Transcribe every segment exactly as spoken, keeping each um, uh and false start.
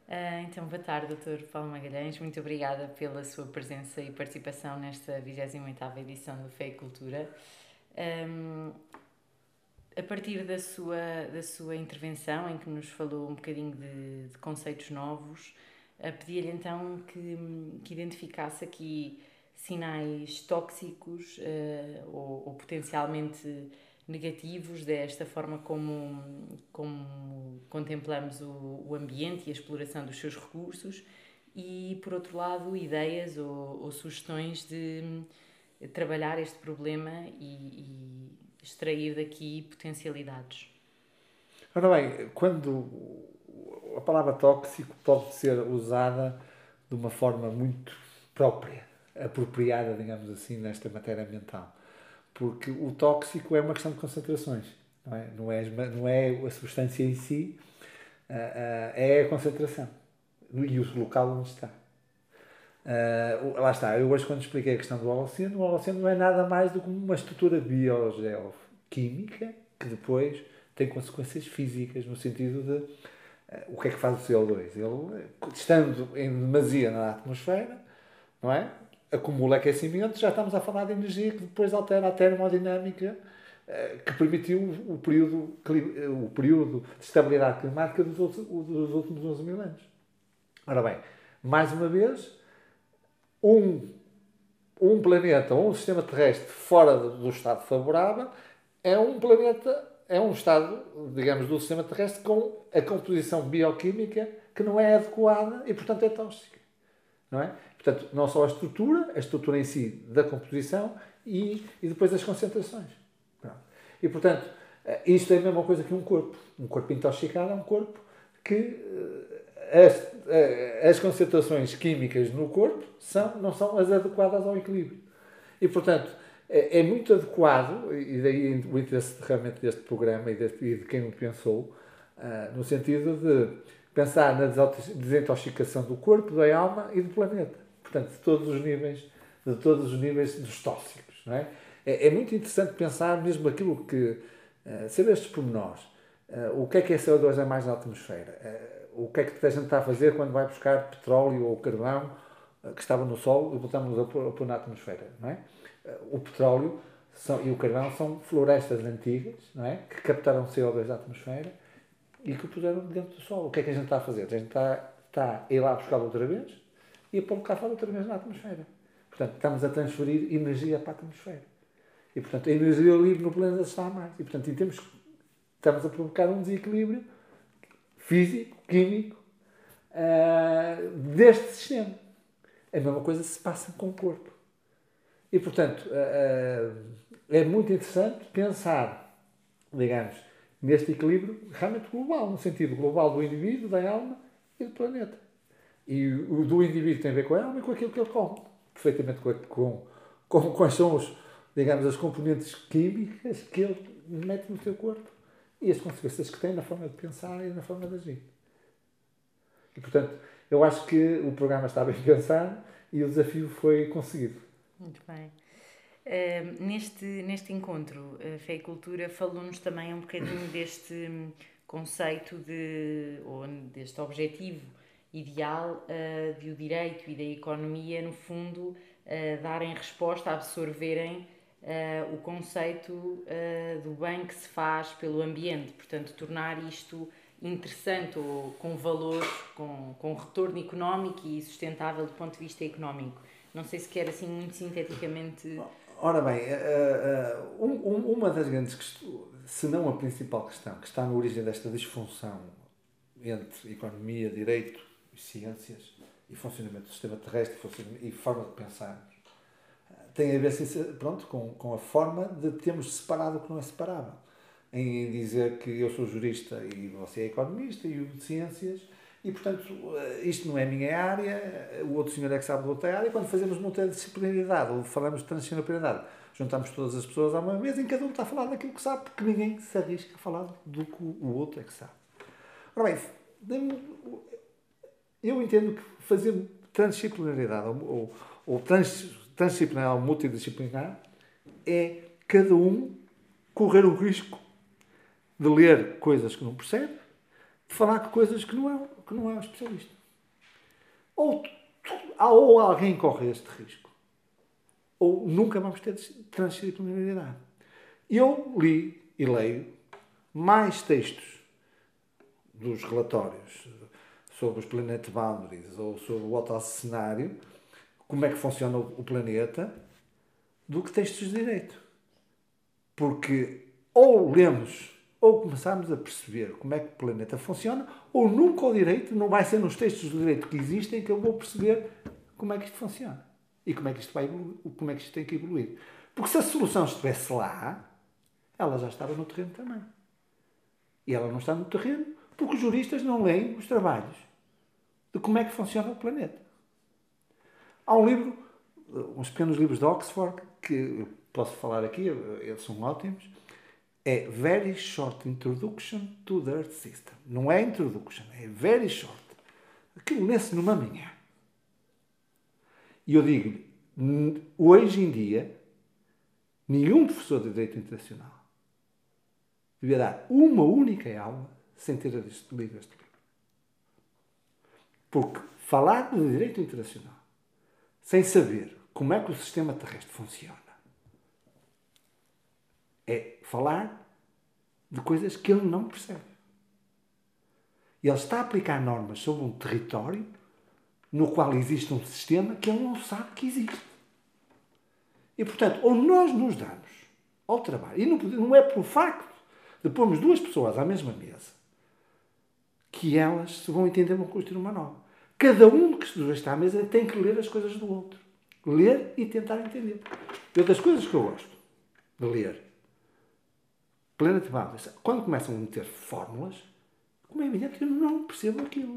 Ah, então, boa tarde, doutor Paulo Magalhães. Muito obrigada pela sua presença e participação nesta vigésima oitava edição do Fé e Cultura. Um, a partir da sua, da sua intervenção, em que nos falou um bocadinho de, de conceitos novos, uh, pedia-lhe então que, que identificasse aqui sinais tóxicos uh, ou, ou potencialmente negativos desta forma como, como contemplamos o, o ambiente e a exploração dos seus recursos e, por outro lado, ideias ou, ou sugestões de trabalhar este problema e, e extrair daqui potencialidades. Ora bem, quando a palavra tóxico pode ser usada de uma forma muito própria, apropriada, digamos assim, nesta matéria ambiental. Porque o tóxico é uma questão de concentrações, não é, não é, não é a substância em si, é a concentração e o local onde está. Uh, lá está, eu hoje quando expliquei a questão do Holoceno, o Holoceno não é nada mais do que uma estrutura biogeoquímica que depois tem consequências físicas, no sentido de uh, o que é que faz o C O dois. Ele, estando em demasia na atmosfera, não é? Acumula aquecimento, já estamos a falar de energia que depois altera a termodinâmica uh, que permitiu o período, o período de estabilidade climática dos, outros, dos últimos onze mil anos. Ora bem, mais uma vez, um, um planeta ou um sistema terrestre fora do estado favorável é um planeta, é um estado, digamos, do sistema terrestre com a composição bioquímica que não é adequada e, portanto, é tóxica. Não é? Portanto, não só a estrutura, a estrutura em si da composição e, e depois as concentrações. Pronto. E, portanto, isto é a mesma coisa que um corpo. Um corpo intoxicado é um corpo que as, as concentrações químicas no corpo são, não são as adequadas ao equilíbrio. E, portanto, é, é muito adequado, e daí o interesse realmente deste programa e, deste, e de quem o pensou, uh, no sentido de pensar na desintoxicação do corpo, da alma e do planeta. Portanto, de todos os níveis, de todos os níveis dos tóxicos. Não é? É, é muito interessante pensar mesmo aquilo que, uh, saber estes pormenores. Uh, o que é que é C O dois a mais na atmosfera? Uh, o que é que a gente está a fazer quando vai buscar petróleo ou carvão uh, que estava no solo e voltamos a pôr, a pôr na atmosfera? Não é? Uh, o petróleo são, e o carvão são florestas antigas, não é? Que captaram C O dois da atmosfera e que o puseram dentro do solo. O que é que a gente está a fazer? A gente está, está a ir lá buscar outra vez e a pôr cá fora outra vez na atmosfera. Portanto, estamos a transferir energia para a atmosfera. E, portanto, a energia livre no planeta está a mais. E, portanto, em termos, estamos a provocar um desequilíbrio físico, químico, uh, deste sistema. A mesma coisa se passa com o corpo. E, portanto, uh, é muito interessante pensar, digamos, neste equilíbrio realmente global, no sentido global do indivíduo, da alma e do planeta. E o do indivíduo tem a ver com a alma e com aquilo que ele come. Perfeitamente com, com, com quais são os, digamos, as componentes químicas que ele mete no seu corpo e as consequências que tem na forma de pensar e na forma de agir. E, portanto, eu acho que o programa está bem pensado e o desafio foi conseguido. Muito bem. Uh, neste, neste encontro, uh, Fé e Cultura falou-nos também um bocadinho deste conceito de, ou deste objetivo ideal uh, de o direito e da economia, no fundo, uh, darem resposta, absorverem uh, o conceito uh, do bem que se faz pelo ambiente. Portanto, tornar isto interessante ou com valor, com, com retorno económico e sustentável do ponto de vista económico. Não sei se quer assim muito sinteticamente... Ora bem, uh, uh, um, uma das grandes questões, se não a principal questão, que está na origem desta disfunção entre economia, direito e ciências e funcionamento do sistema terrestre e forma de pensar, tem a ver pronto, com, com a forma de termos separado o que não é separável. Em dizer que eu sou jurista e você é economista e o de ciências, e portanto isto não é a minha área, o outro senhor é que sabe de outra área, e quando fazemos multidisciplinaridade ou falamos de transdisciplinaridade, juntamos todas as pessoas a uma mesa em que cada um está a falar daquilo que sabe, porque ninguém se arrisca a falar do que o outro é que sabe. Ora bem, eu entendo que fazer transdisciplinaridade ou, ou, ou trans, transdisciplinar ou multidisciplinar é cada um correr o risco de ler coisas que não percebe, de falar com coisas que não, é, que não é um especialista. Ou, ou alguém corre este risco, ou nunca vamos ter transdisciplinaridade. Eu li e leio mais textos dos relatórios sobre os Planet Boundaries ou sobre o autocenário, como é que funciona o planeta, do que textos de direito. Porque ou lemos ou começamos a perceber como é que o planeta funciona, ou nunca o direito, não vai ser nos textos do direito que existem que eu vou perceber como é que isto funciona e como é que isto, vai evoluir, como é que isto tem que evoluir. Porque se a solução estivesse lá, ela já estava no terreno também. E ela não está no terreno porque os juristas não leem os trabalhos de como é que funciona o planeta. Há um livro, uns pequenos livros de Oxford, que eu posso falar aqui, eles são ótimos, é Very Short Introduction to the Earth System. Não é Introduction, é Very Short. Aquilo lê-se numa manhã. E eu digo-lhe, hoje em dia, nenhum professor de Direito Internacional devia dar uma única aula sem ter lido este livro. Porque falar de Direito Internacional sem saber como é que o sistema terrestre funciona é falar de coisas que ele não percebe. E ele está a aplicar normas sobre um território no qual existe um sistema que ele não sabe que existe. E, portanto, ou nós nos damos ao trabalho, e não, não é pelo facto de pormos duas pessoas à mesma mesa que elas se vão entender, vão construir uma nova. Cada um que está à mesa tem que ler as coisas do outro. Ler e tentar entender. Eu, das coisas que eu gosto de ler, Planet Boundaries, quando começam a meter fórmulas, como é evidente, eu não percebo aquilo.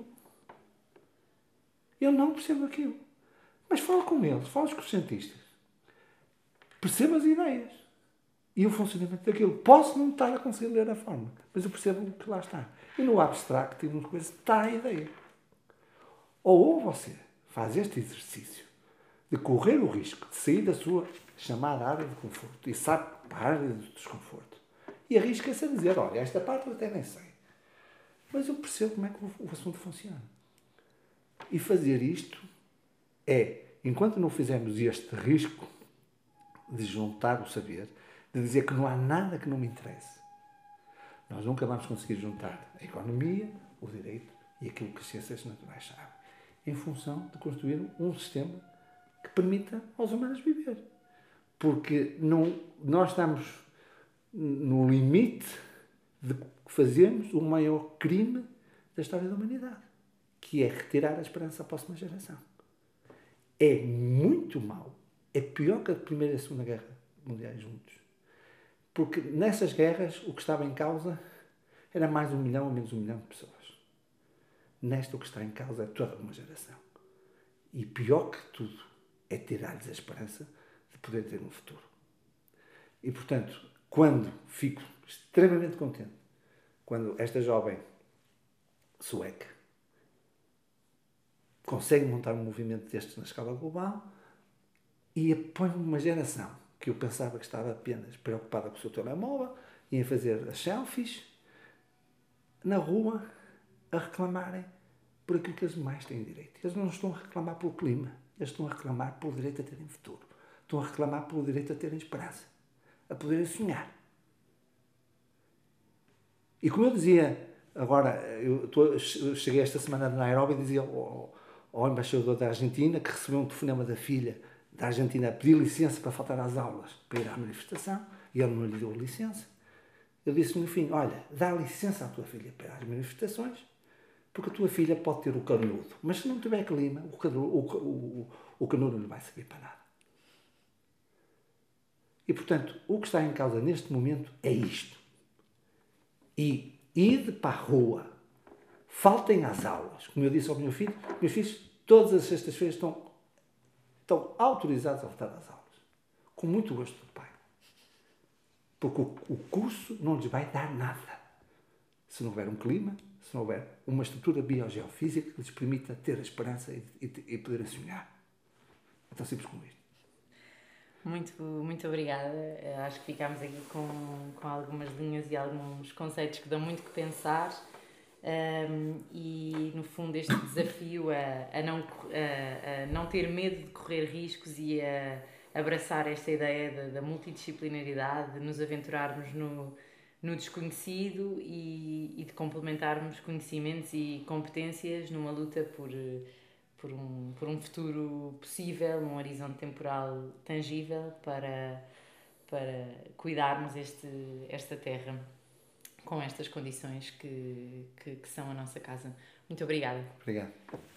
Eu não percebo aquilo. Mas falo com eles, falo com os cientistas. Percebo as ideias e o funcionamento daquilo. Posso não estar a conseguir ler a fórmula, mas eu percebo o que lá está. E no abstract e nas coisas está a ideia. Ou, ou você faz este exercício de correr o risco de sair da sua chamada área de conforto e sabe para a área de desconforto. E arrisca-se a dizer, olha, esta parte eu até nem sei. Mas eu percebo como é que o assunto funciona. E fazer isto é, enquanto não fizermos este risco de juntar o saber, de dizer que não há nada que não me interesse, nós nunca vamos conseguir juntar a economia, o direito e aquilo que as ciências naturais sabem, em função de construir um sistema que permita aos humanos viver. Porque não, nós estamos no limite de fazermos o maior crime da história da humanidade, que é retirar a esperança à próxima geração. É muito mau. É pior que a Primeira e a Segunda Guerra Mundiais juntos. Porque nessas guerras o que estava em causa era mais um milhão ou menos um milhão de pessoas. Nesta o que está em causa é toda uma geração. E pior que tudo é tirar-lhes a esperança de poder ter um futuro. E portanto, quando fico extremamente contente, quando esta jovem sueca consegue montar um movimento destes na escala global e põe uma geração que eu pensava que estava apenas preocupada com o seu telemóvel e em fazer as selfies na rua a reclamarem por aquilo que eles mais têm direito. Eles não estão a reclamar pelo clima, eles estão a reclamar pelo direito a terem futuro. Estão a reclamar pelo direito a terem esperança, a poderem sonhar. E como eu dizia, agora, eu, estou, eu cheguei esta semana de Nairobi e dizia ao, ao embaixador da Argentina, que recebeu um telefonema da filha da Argentina a pedir licença para faltar às aulas, para ir à manifestação, e ele não lhe deu licença. Eu disse-me no fim, olha, dá licença à tua filha para ir às manifestações, porque a tua filha pode ter o canudo, mas se não tiver clima, o canudo, o, o, o canudo não vai servir para nada. E, portanto, o que está em causa neste momento é isto. E ide para a rua, faltem às aulas. Como eu disse ao meu filho, meus filhos todas as sextas-feiras estão, estão autorizados a faltar às aulas. Com muito gosto do pai. Porque o, o curso não lhes vai dar nada. Se não houver um clima, se não houver uma estrutura biogeofísica que lhes permita ter a esperança e, e, e poderem sonhar. É tão simples como isto. Muito, muito obrigada. Acho que ficámos aqui com, com algumas linhas e alguns conceitos que dão muito que pensar Um, e no fundo este desafio a, a, não, a, a não ter medo de correr riscos e a abraçar esta ideia da, da multidisciplinaridade, de nos aventurarmos no, no desconhecido e, e de complementarmos conhecimentos e competências numa luta por, por, um, por um futuro possível, um horizonte temporal tangível para, para cuidarmos este, esta terra com estas condições que, que, que são a nossa casa. Muito obrigada. Obrigado.